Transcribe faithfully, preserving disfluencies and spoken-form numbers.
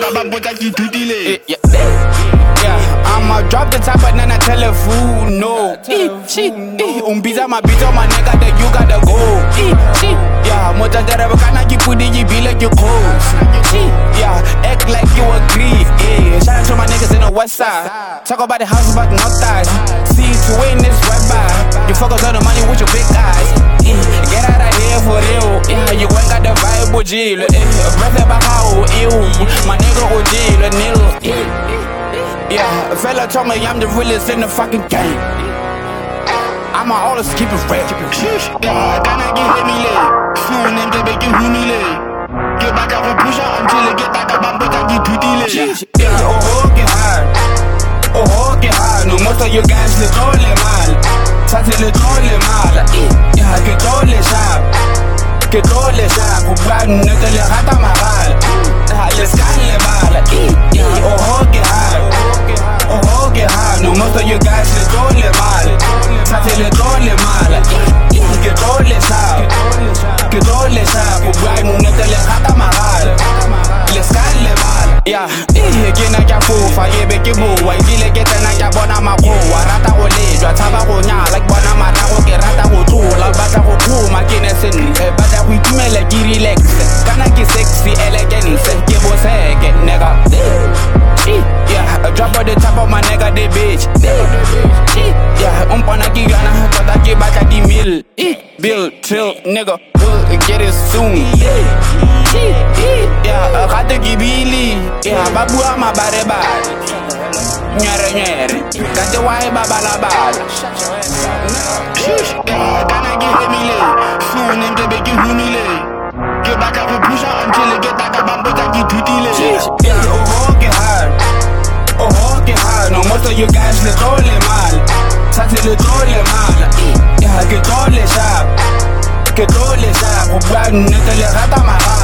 I'ma drop the top but then I tell her food no. Umbiza my bitch on my neck, got the you got the go. Yeah, moja dera bakana ki pudi you be like you cold. Yeah, act like you agree. Yeah, shout out to my niggas in the west side. Talk about the house about no thighs. See to win this right by. You focus on the money with your big eyes. Get out of here for real. Yeah, you ain't got the vibe with G. Breath about how ew. My nigga O G, the nil. Yeah, a fella told me I'm the realest in the fucking game. I'ma always keep it real. Yeah, can I get me late? Soon them to make you humiliate. Get back up and push out until you get back up and put out you to delay. Yeah, oh, oh, get hard. Oh, oh, get hard. No, most of you guys, le trolle mal. Ça c'est le trolle mal. Yeah, que trolle sharp. Que trolle sharp. Pour pas ne te le rata maral. Le scan le mal. Yeah, oh, oh, get hard. Oh, oh, get hard. No, most of you guys, le trolle mal. Ça c'est le trolle mal. Que trolle sharp. Que trolle sharp. Pour pas ne te le rata maral. Le scan le mal. Yeah, kina kya fofa, yebe ke boa. Ibile ke tena kya bona makoa. Rata go lejwa, tshaba go nyala. Ke bona mata go ke rata go tlola. Batla go khuma ke ne sentle. Batla go itumela ke relax. Kana ke sexy elegance. Ke boseke nigga. Yeah, drop on the top of my nigga the bitch. Yeah, umpana ke gana tota ke batla di mil. Bill, chill, nigga. We'll get it soon. Yeah, rate ke bili. Yeah, babua mabare bari. Nyere nyere. Kante wae babala bala. Yeah, kana ke hemile. Soon them to make you humiliate. Get back up and push out until you get back up and put out you to delay. Yeah, oh, oh, get hard. Oh, oh, get hard. No, most of you guys le trolle mal. Ça c'est le trolle mal. Yeah, que trolle sharp. Que trolle sharp. Pour pas ne te le rata maral.